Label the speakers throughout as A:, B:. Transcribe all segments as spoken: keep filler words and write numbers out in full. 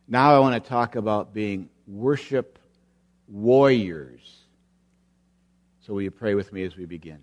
A: Now I want to talk about being worship warriors. So will you pray with me as we begin?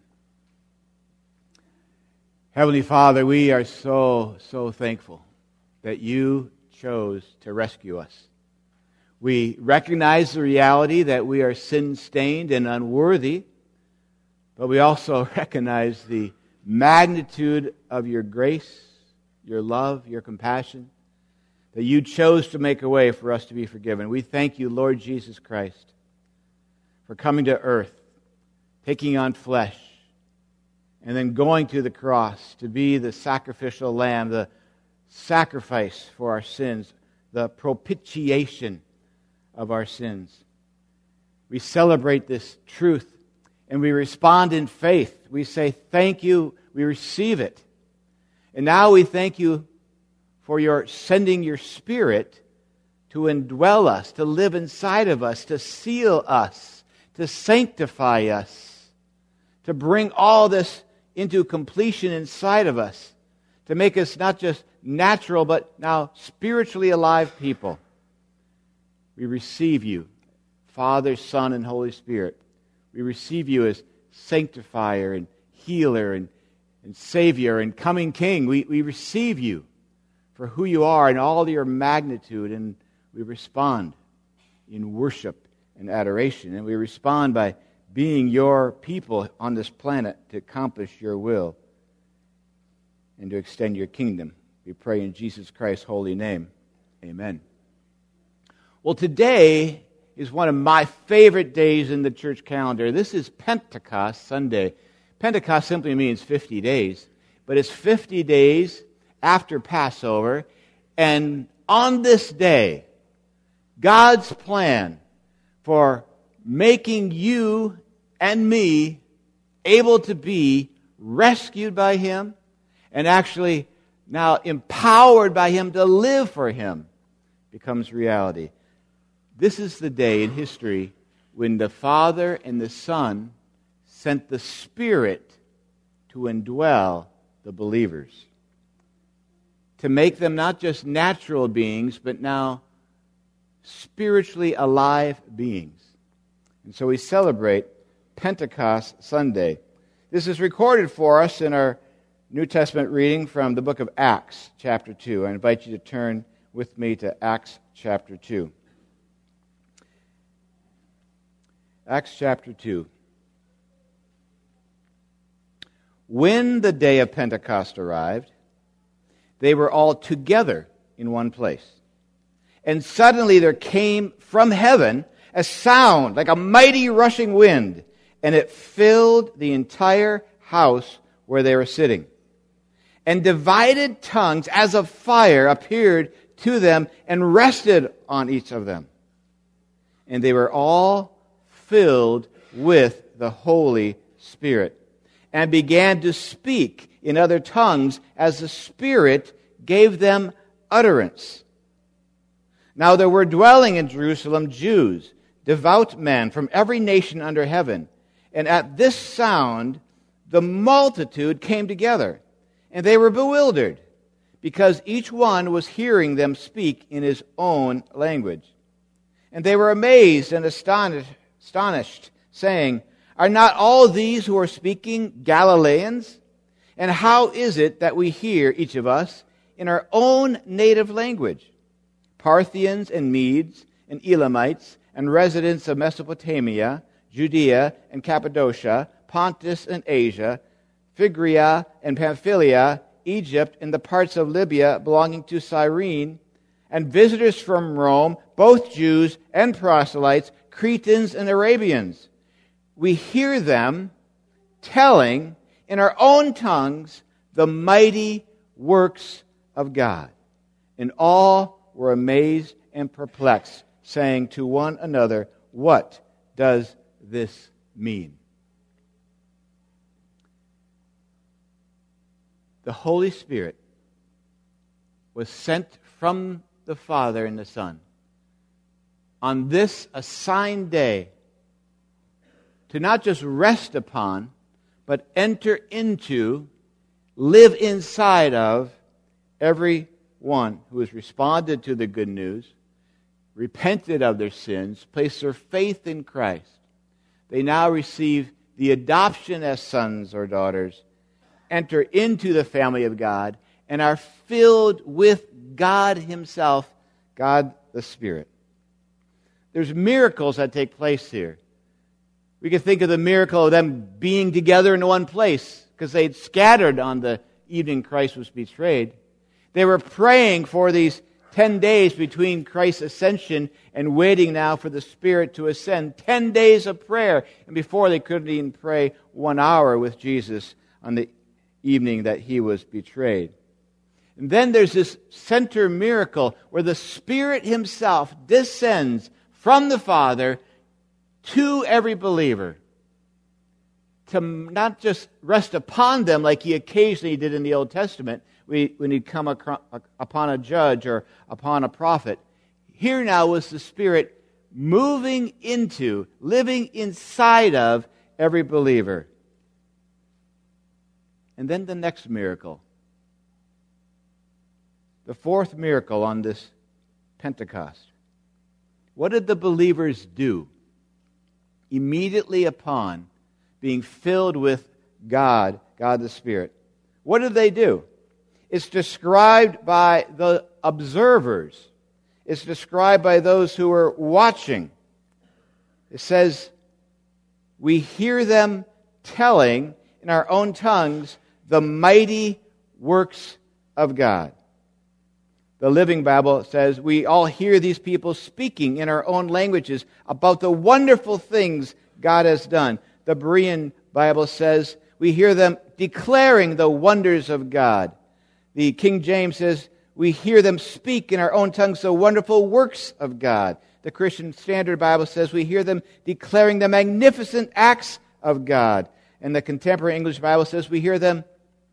A: Heavenly Father, we are so, so thankful that you chose to rescue us. We recognize the reality that we are sin-stained and unworthy, but we also recognize the magnitude of your grace, your love, your compassion, that you chose to make a way for us to be forgiven. We thank you, Lord Jesus Christ, for coming to earth, taking on flesh, and then going to the cross to be the sacrificial lamb, the sacrifice for our sins, the propitiation of our sins. We celebrate this truth and we respond in faith. We say, thank you, we receive it. And now we thank you for your sending your Spirit to indwell us, to live inside of us, to seal us, to sanctify us, to bring all this into completion inside of us, to make us not just natural, but now spiritually alive people. We receive you, Father, Son, and Holy Spirit. We receive you as sanctifier and healer and, and Savior and coming King. We, we receive you for who you are and all your magnitude, and we respond in worship and adoration. And we respond by being your people on this planet to accomplish your will and to extend your kingdom. We pray in Jesus Christ's holy name. Amen. Well, today is one of my favorite days in the church calendar. This is Pentecost Sunday. Pentecost simply means fifty days, but it's fifty days after Passover, and on this day, God's plan for making you and me able to be rescued by Him and actually now empowered by Him to live for Him becomes reality. This is the day in history when the Father and the Son sent the Spirit to indwell the believers, to make them not just natural beings, but now spiritually alive beings. And so we celebrate Pentecost Sunday. This is recorded for us in our New Testament reading from the book of Acts, chapter two. I invite you to turn with me to Acts chapter two. Acts chapter two. When the day of Pentecost arrived, they were all together in one place. And suddenly there came from heaven a sound like a mighty rushing wind, and it filled the entire house where they were sitting. And divided tongues as of fire appeared to them and rested on each of them. And they were all filled with the Holy Spirit, and began to speak in other tongues as the Spirit gave them utterance. Now there were dwelling in Jerusalem Jews, devout men from every nation under heaven. And at this sound the multitude came together, and they were bewildered, because each one was hearing them speak in his own language. And they were amazed and astonished, astonished, saying, "Are not all these who are speaking Galileans? And how is it that we hear, each of us, in our own native language? Parthians and Medes and Elamites and residents of Mesopotamia, Judea and Cappadocia, Pontus and Asia, Phrygia and Pamphylia, Egypt and the parts of Libya belonging to Cyrene, and visitors from Rome, both Jews and proselytes, Cretans and Arabians. We hear them telling in our own tongues the mighty works of God." And all were amazed and perplexed, saying to one another, "What does this mean?" The Holy Spirit was sent from the Father and the Son on this assigned day to not just rest upon, but enter into, live inside of every one who has responded to the good news, repented of their sins, placed their faith in Christ, they now receive the adoption as sons or daughters, enter into the family of God, and are filled with God Himself, God the Spirit. There's miracles that take place here. We can think of the miracle of them being together in one place, because they'd scattered on the evening Christ was betrayed. They were praying for these ten days between Christ's ascension and waiting now for the Spirit to ascend. Ten days of prayer. And before they couldn't even pray one hour with Jesus on the evening that He was betrayed. And then there's this center miracle where the Spirit Himself descends from the Father to every believer, to not just rest upon them like He occasionally did in the Old Testament when He'd come upon a judge or upon a prophet. Here now was the Spirit moving into, living inside of every believer. And then the next miracle. The fourth miracle on this Pentecost. What did the believers do immediately upon being filled with God, God the Spirit? What did they do? It's described by the observers. It's described by those who were watching. It says, we hear them telling in our own tongues the mighty works of God. The Living Bible says, we all hear these people speaking in our own languages about the wonderful things God has done. The Berean Bible says, we hear them declaring the wonders of God. The King James says, we hear them speak in our own tongues the wonderful works of God. The Christian Standard Bible says, we hear them declaring the magnificent acts of God. And the Contemporary English Bible says, we hear them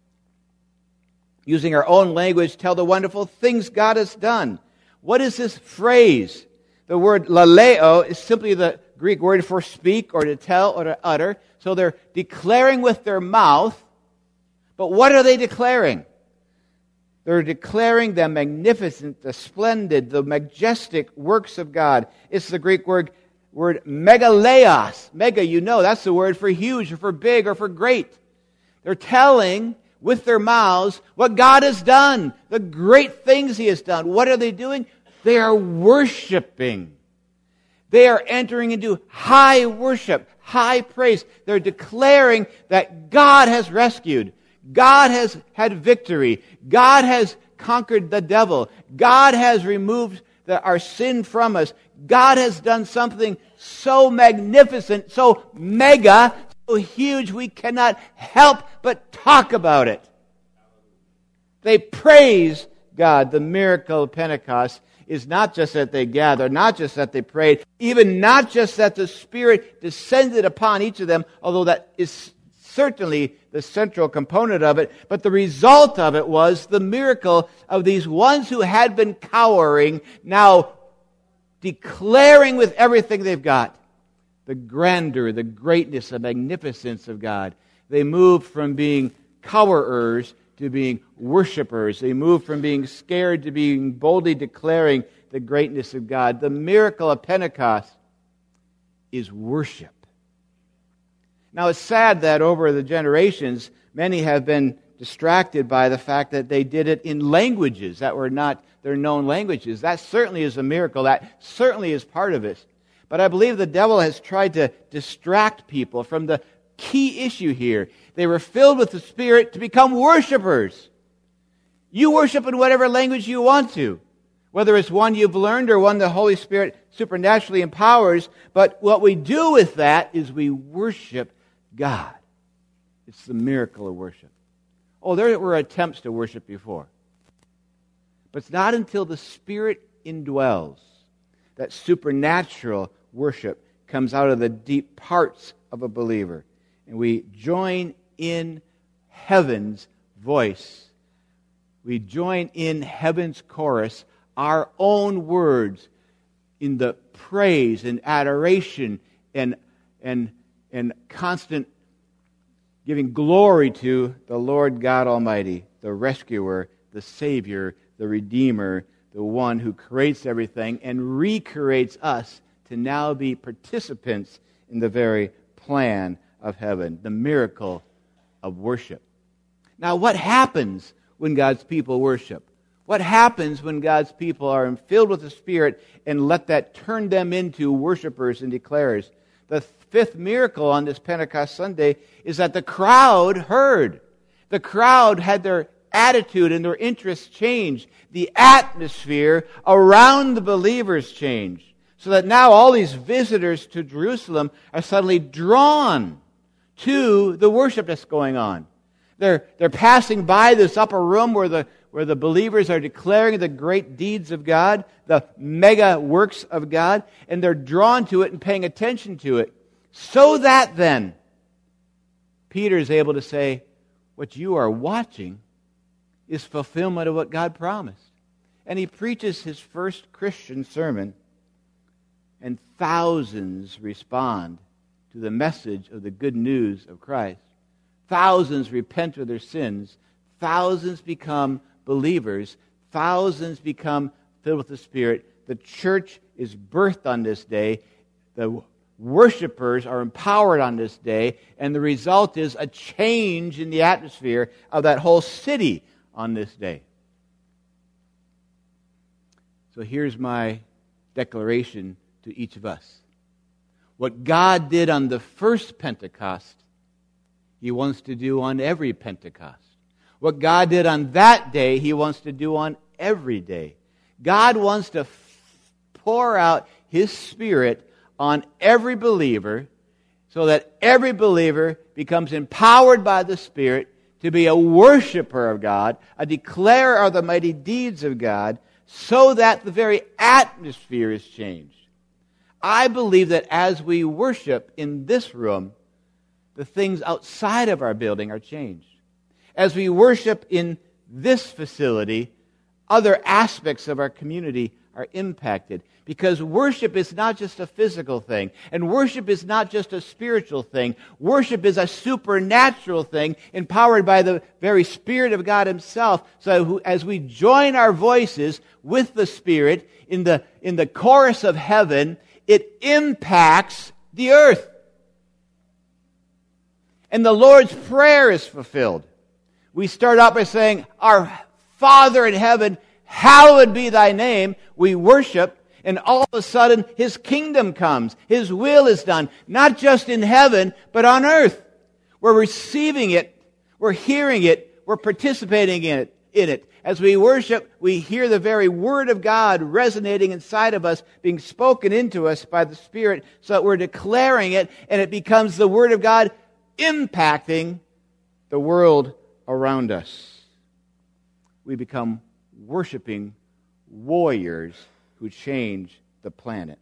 A: using our own language, tell the wonderful things God has done. What is this phrase? The word laleo is simply the Greek word for speak or to tell or to utter. So they're declaring with their mouth, but what are they declaring? They're declaring the magnificent, the splendid, the majestic works of God. It's the Greek word, word megaleos. Mega, you know, that's the word for huge or for big or for great. They're telling with their mouths what God has done, the great things He has done. What are they doing? They are worshiping. They are entering into high worship, high praise. They're declaring that God has rescued. God has had victory. God has conquered the devil. God has removed the, our sin from us. God has done something so magnificent, so mega, so huge, we cannot help but talk about it. They praise God. The miracle of Pentecost is not just that they gathered, not just that they prayed, even not just that the Spirit descended upon each of them, although that is certainly the central component of it, but the result of it was the miracle of these ones who had been cowering, now declaring with everything they've got the grandeur, the greatness, the magnificence of God. They moved from being cowerers to being worshipers. They moved from being scared to being boldly declaring the greatness of God. The miracle of Pentecost is worship. Now, it's sad that over the generations, many have been distracted by the fact that they did it in languages that were not their known languages. That certainly is a miracle. That certainly is part of it. But I believe the devil has tried to distract people from the key issue here. They were filled with the Spirit to become worshipers. You worship in whatever language you want to, whether it's one you've learned or one the Holy Spirit supernaturally empowers. But what we do with that is we worship God. It's the miracle of worship. Oh, there were attempts to worship before. But it's not until the Spirit indwells that supernatural worship comes out of the deep parts of a believer. And we join in heaven's voice. We join in heaven's chorus, our own words in the praise and adoration and, and, and constant giving glory to the Lord God Almighty, the rescuer, the Savior, the Redeemer, the one who creates everything and recreates us to now be participants in the very plan of heaven, the miracle of worship. Now, what happens when God's people worship? What happens when God's people are filled with the Spirit and let that turn them into worshipers and declarers? The fifth miracle on this Pentecost Sunday is that the crowd heard. The crowd had their attitude and their interests changed. The atmosphere around the believers changed. So that now all these visitors to Jerusalem are suddenly drawn to the worship that's going on. They're, they're passing by this upper room where the, where the believers are declaring the great deeds of God, the mega works of God, and they're drawn to it and paying attention to it. So that then, Peter is able to say, what you are watching is fulfillment of what God promised. And he preaches his first Christian sermon, and thousands respond to the message of the good news of Christ. Thousands repent of their sins. Thousands become believers. Thousands become filled with the Spirit. The church is birthed on this day. The worshipers are empowered on this day. And the result is a change in the atmosphere of that whole city on this day. So here's my declaration to each of us. What God did on the first Pentecost, He wants to do on every Pentecost. What God did on that day, He wants to do on every day. God wants to f- pour out His Spirit on every believer so that every believer becomes empowered by the Spirit to be a worshiper of God, a declarer of the mighty deeds of God, so that the very atmosphere is changed. I believe that as we worship in this room, the things outside of our building are changed. As we worship in this facility, other aspects of our community are impacted. Because worship is not just a physical thing, and worship is not just a spiritual thing. Worship is a supernatural thing, empowered by the very Spirit of God Himself. So as we join our voices with the Spirit in the, in the chorus of heaven, it impacts the earth. And the Lord's Prayer is fulfilled. We start out by saying, Our Father in heaven, hallowed be thy name. We worship, and all of a sudden His kingdom comes. His will is done, not just in heaven, but on earth. We're receiving it, we're hearing it, we're participating in it. In it. As we worship, we hear the very Word of God resonating inside of us, being spoken into us by the Spirit, so that we're declaring it, and it becomes the Word of God impacting the world around us. We become worshiping warriors who change the planet.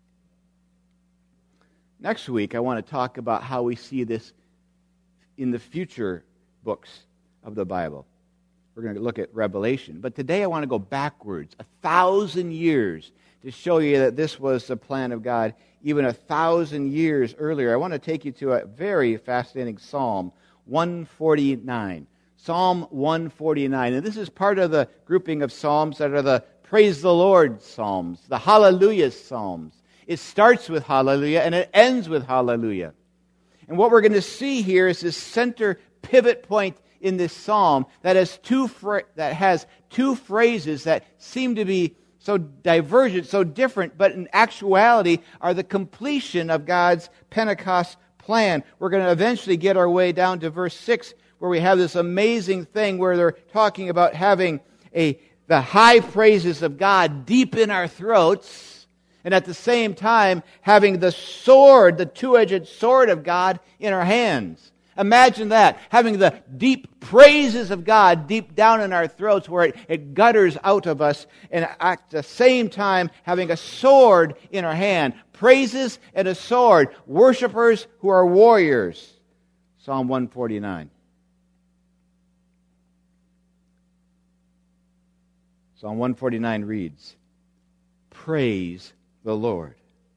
A: Next week, I want to talk about how we see this in the future books of the Bible. We're going to look at Revelation. But today I want to go backwards, a thousand years, to show you that this was the plan of God even a thousand years earlier. I want to take you to a very fascinating Psalm, one forty-nine. Psalm one forty-nine. And this is part of the grouping of Psalms that are the Praise the Lord Psalms, the Hallelujah Psalms. It starts with Hallelujah and it ends with Hallelujah. And what we're going to see here is this center pivot point in this psalm that has two fra- that has two phrases that seem to be so divergent, so different, but in actuality are the completion of God's Pentecost plan. We're going to eventually get our way down to verse six, where we have this amazing thing where they're talking about having a the high praises of God deep in our throats, and at the same time having the sword, the two-edged sword of God in our hands. Imagine that, having the deep praises of God deep down in our throats where it, it gutters out of us, and at the same time having a sword in our hand. Praises and a sword. Worshippers who are warriors. Psalm one forty-nine. Psalm one forty-nine reads, Praise the Lord.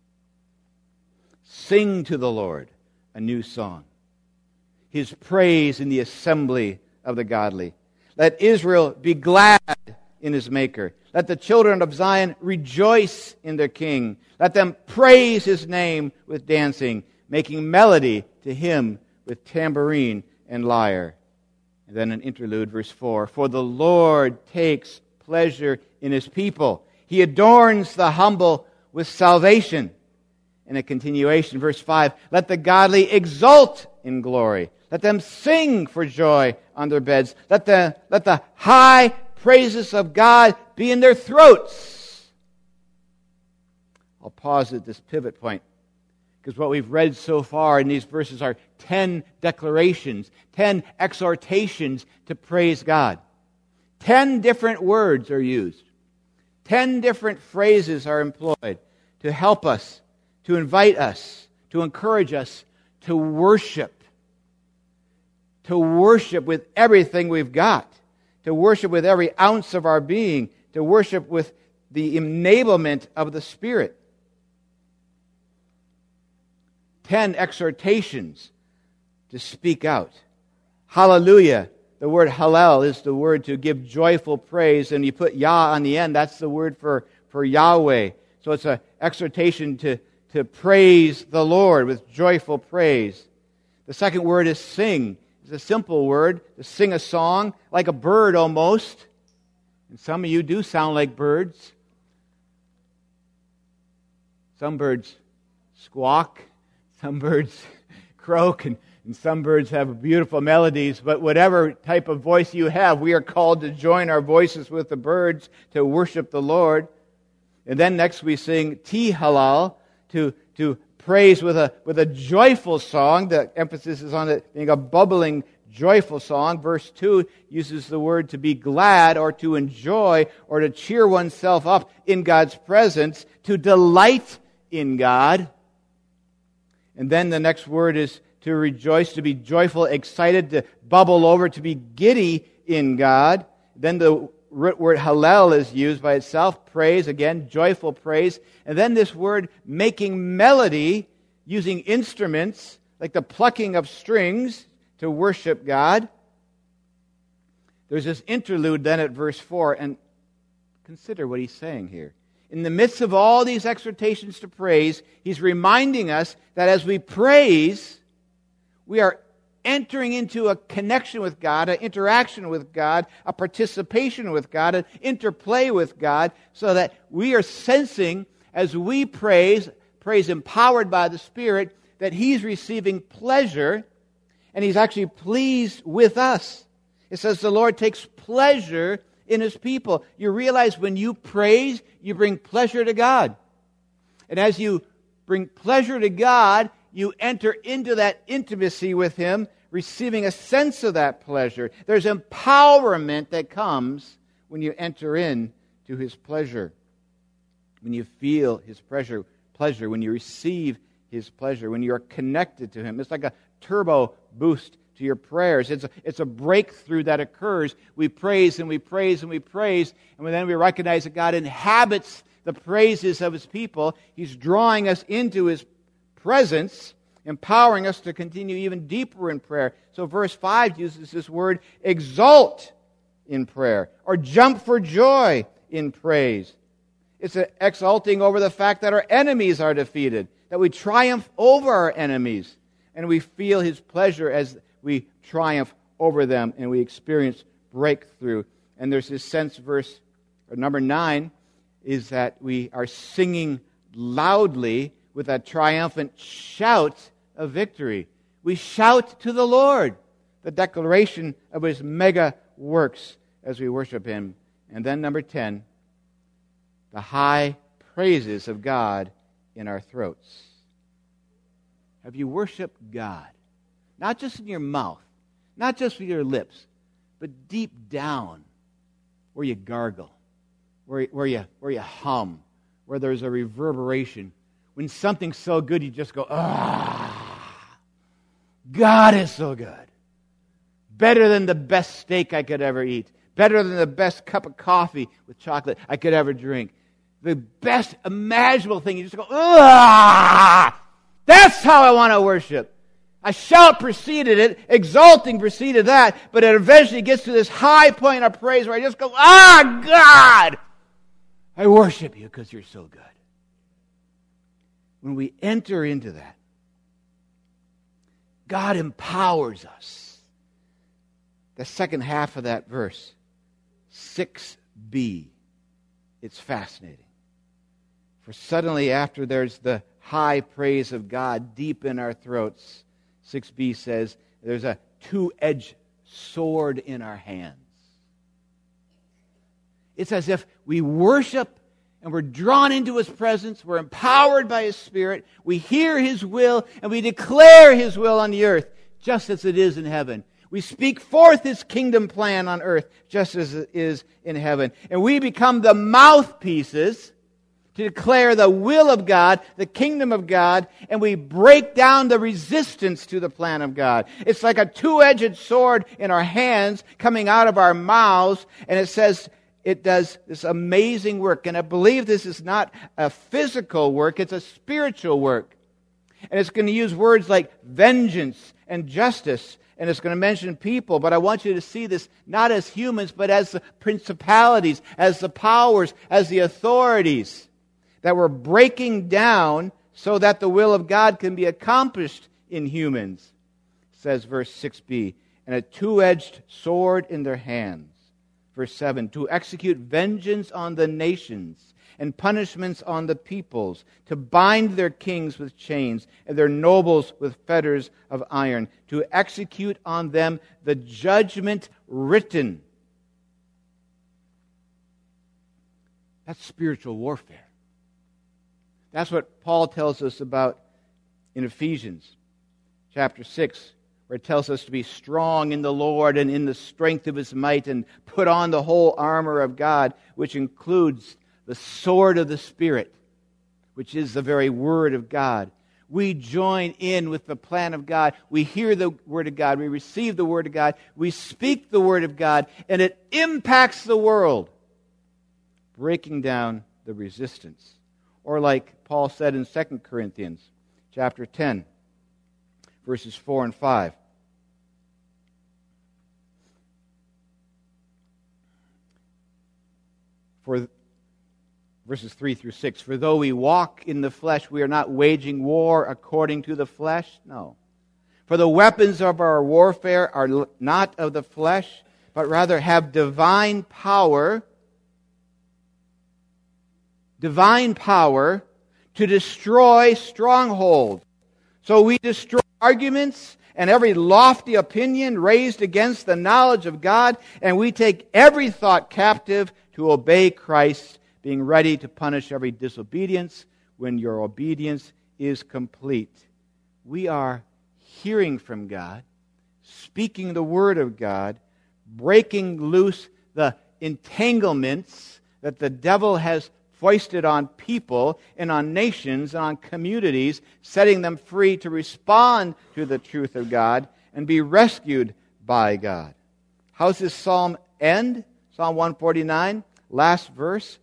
A: Sing to the Lord a new song. His praise in the assembly of the godly. Let Israel be glad in his Maker. Let the children of Zion rejoice in their King. Let them praise his name with dancing, making melody to him with tambourine and lyre. And then an interlude, verse four. For the Lord takes pleasure in his people. He adorns the humble with salvation. And a continuation, verse five. Let the godly exult in glory. Let them sing for joy on their beds. Let the, let the high praises of God be in their throats. I'll pause at this pivot point, because what we've read so far in these verses are ten declarations, ten exhortations to praise God. Ten different words are used. Ten different phrases are employed to help us, to invite us, to encourage us to worship. To worship with everything we've got. To worship with every ounce of our being. To worship with the enablement of the Spirit. Ten exhortations to speak out. Hallelujah. The word hallel is the word to give joyful praise, and you put Yah on the end. That's the word for, for Yahweh. So it's an exhortation to, to praise the Lord with joyful praise. The second word is sing. It's a simple word, to sing a song, like a bird almost. And some of you do sound like birds. Some birds squawk, some birds croak, and, and some birds have beautiful melodies. But whatever type of voice you have, we are called to join our voices with the birds to worship the Lord. And then next we sing Ti Halal, to, to praise with a with a joyful song. The emphasis is on it being a bubbling, joyful song. Verse two uses the word to be glad or to enjoy or to cheer oneself up in God's presence, to delight in God. And then the next word is to rejoice, to be joyful, excited, to bubble over, to be giddy in God. Then the word hallel is used by itself, praise, again, joyful praise. And then this word making melody, using instruments, like the plucking of strings to worship God. There's this interlude then at verse four, and consider what he's saying here. In the midst of all these exhortations to praise, he's reminding us that as we praise, we are entering into a connection with God, an interaction with God, a participation with God, an interplay with God, so that we are sensing as we praise, praise empowered by the Spirit, that he's receiving pleasure and he's actually pleased with us. It says the Lord takes pleasure in his people. You realize when you praise, you bring pleasure to God. And as you bring pleasure to God, you enter into that intimacy with him, receiving a sense of that pleasure. There's empowerment that comes when you enter in to his pleasure. When you feel his pleasure, pleasure, when you receive his pleasure, when you are connected to him. It's like a turbo boost to your prayers. It's a, it's a breakthrough that occurs. We praise and we praise and we praise, and then we recognize that God inhabits the praises of his people. He's drawing us into his presence, empowering us to continue even deeper in prayer. So verse five uses this word exult in prayer, or jump for joy in praise. It's exulting over the fact that our enemies are defeated, that we triumph over our enemies, and we feel his pleasure as we triumph over them and we experience breakthrough. And there's this sense, verse or number nine, is that we are singing loudly with a triumphant shout of victory. We shout to the Lord, the declaration of his mega works as we worship him. And then number ten, the high praises of God in our throats. Have you worshiped God? Not just in your mouth, not just with your lips, but deep down where you gargle, where, where, you, where you hum, where there's a reverberation. When something's so good, you just go, ah, God is so good. Better than the best steak I could ever eat. Better than the best cup of coffee with chocolate I could ever drink. The best imaginable thing. You just go, ah, that's how I want to worship. A shout preceded it, exulting preceded that, but it eventually gets to this high point of praise where I just go, ah, God! I worship you because you're so good. When we enter into that, God empowers us. The second half of that verse, six b, it's fascinating. For suddenly after there's the high praise of God deep in our throats, six b says, there's a two-edged sword in our hands. It's as if we worship and we're drawn into His presence, we're empowered by His Spirit, we hear His will, and we declare His will on the earth, just as it is in heaven. We speak forth His kingdom plan on earth, just as it is in heaven. And we become the mouthpieces to declare the will of God, the kingdom of God, and we break down the resistance to the plan of God. It's like a two-edged sword in our hands coming out of our mouths, and it says it does this amazing work. And I believe this is not a physical work, it's a spiritual work. And it's going to use words like vengeance and justice, and it's going to mention people, but I want you to see this not as humans, but as the principalities, as the powers, as the authorities that we're breaking down so that the will of God can be accomplished in humans, says verse six b, and a two-edged sword in their hands. Verse seven, to execute vengeance on the nations and punishments on the peoples, to bind their kings with chains and their nobles with fetters of iron, to execute on them the judgment written. That's spiritual warfare. That's what Paul tells us about in Ephesians chapter six, where it tells us to be strong in the Lord and in the strength of His might, and put on the whole armor of God, which includes the sword of the Spirit, which is the very Word of God. We join in with the plan of God. We hear the Word of God. We receive the Word of God. We speak the Word of God, and it impacts the world, breaking down the resistance. Or like Paul said in Second Corinthians chapter ten, verses four and five. For verses three through six, for though we walk in the flesh, we are not waging war according to the flesh. No. For the weapons of our warfare are not of the flesh, but rather have divine power, divine power to destroy strongholds. So we destroy arguments and every lofty opinion raised against the knowledge of God, and we take every thought captive to obey Christ, being ready to punish every disobedience when your obedience is complete. We are hearing from God, speaking the Word of God, breaking loose the entanglements that the devil has foisted on people and on nations and on communities, setting them free to respond to the truth of God and be rescued by God. How's this psalm end? Psalm one forty-nine, last verse.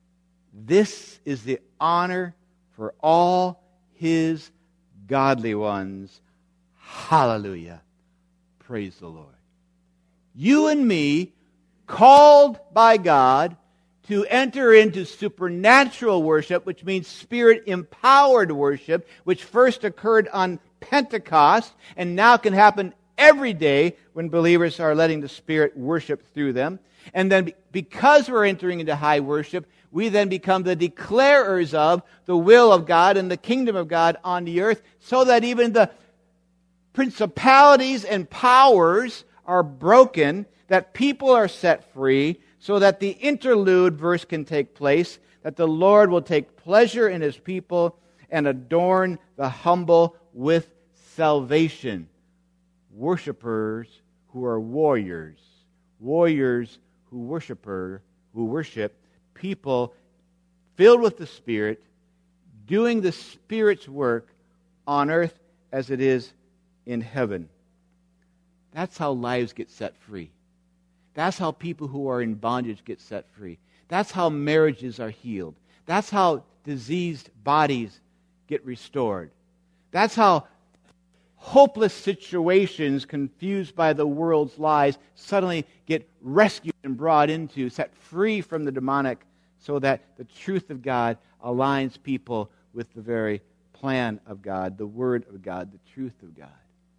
A: This is the honor for all His godly ones. Hallelujah. Praise the Lord. You and me, called by God to enter into supernatural worship, which means Spirit-empowered worship, which first occurred on Pentecost and now can happen every day when believers are letting the Spirit worship through them. And then because we're entering into high worship, we then become the declarers of the will of God and the kingdom of God on the earth, so that even the principalities and powers are broken, that people are set free, so that the interlude verse can take place, that the Lord will take pleasure in His people and adorn the humble with salvation. Worshippers who are warriors. Warriors who worshiper, who worship. People filled with the Spirit, doing the Spirit's work on earth as it is in heaven. That's how lives get set free. That's how people who are in bondage get set free. That's how marriages are healed. That's how diseased bodies get restored. That's how hopeless situations confused by the world's lies suddenly get rescued and brought into, set free from the demonic so that the truth of God aligns people with the very plan of God, the Word of God, the truth of God.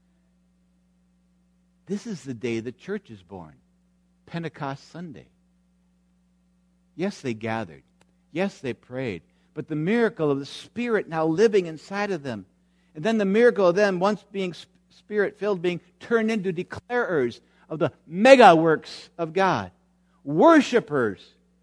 A: This is the day the church is born, Pentecost Sunday. Yes, they gathered. Yes, they prayed. But the miracle of the Spirit now living inside of them. And then the miracle of them, once being Spirit-filled, being turned into declarers of the mega works of God. Worshippers.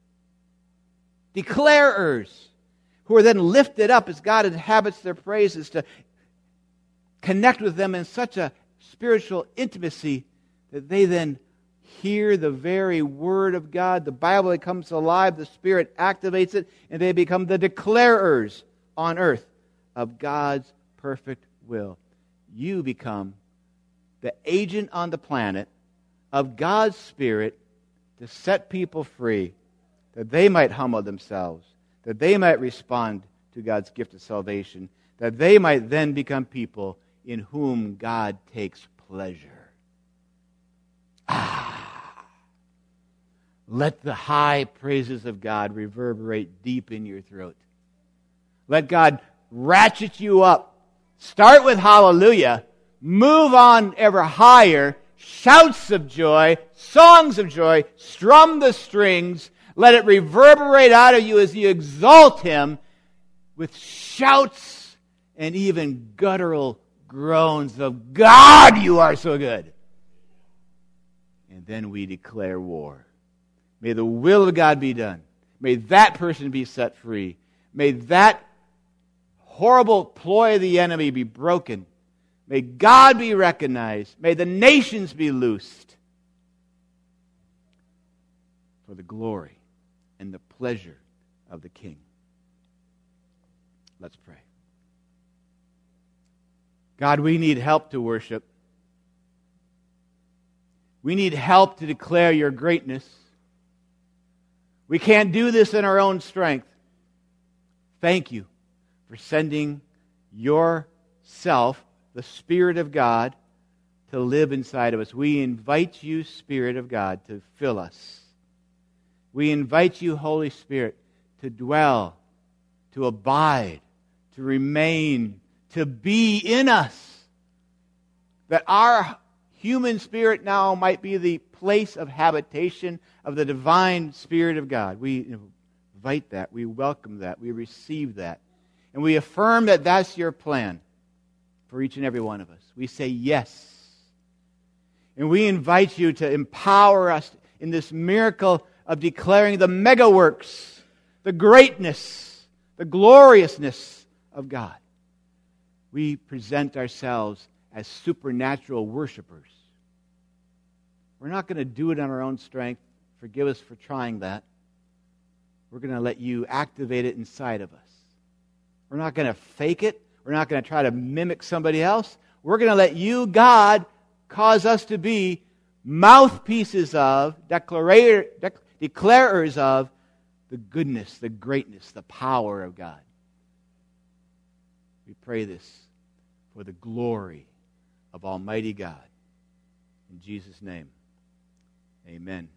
A: Declarers. Who are then lifted up as God inhabits their praises to connect with them in such a spiritual intimacy that they then hear the very Word of God. The Bible becomes alive, the Spirit activates it, and they become the declarers on earth of God's perfect will. You become the agent on the planet of God's Spirit to set people free, that they might humble themselves, that they might respond to God's gift of salvation, that they might then become people in whom God takes pleasure. Ah! Let the high praises of God reverberate deep in your throat. Let God ratchet you up. Start with hallelujah. Move on ever higher. Shouts of joy, songs of joy. Strum the strings. Let it reverberate out of you as you exalt Him with shouts and even guttural groans of, God, you are so good. And then we declare war. May the will of God be done. May that person be set free. May that horrible ploy of the enemy be broken. May God be recognized. May the nations be loosed for the glory and the pleasure of the King. Let's pray. God, we need help to worship. We need help to declare your greatness. We can't do this in our own strength. Thank you for sending yourself, the Spirit of God, to live inside of us. We invite you, Spirit of God, to fill us. We invite you, Holy Spirit, to dwell, to abide, to remain, to be in us. That our human spirit now might be the place of habitation of the divine Spirit of God. We invite that. We welcome that. We receive that. And we affirm that that's your plan for each and every one of us. We say yes. And we invite you to empower us in this miracle of declaring the mega works, the greatness, the gloriousness of God. We present ourselves as supernatural worshipers. We're not going to do it on our own strength. Forgive us for trying that. We're going to let you activate it inside of us. We're not going to fake it. We're not going to try to mimic somebody else. We're going to let you, God, cause us to be mouthpieces of, declarer, dec, declarers of the goodness, the greatness, the power of God. We pray this for the glory of Almighty God. In Jesus' name, amen.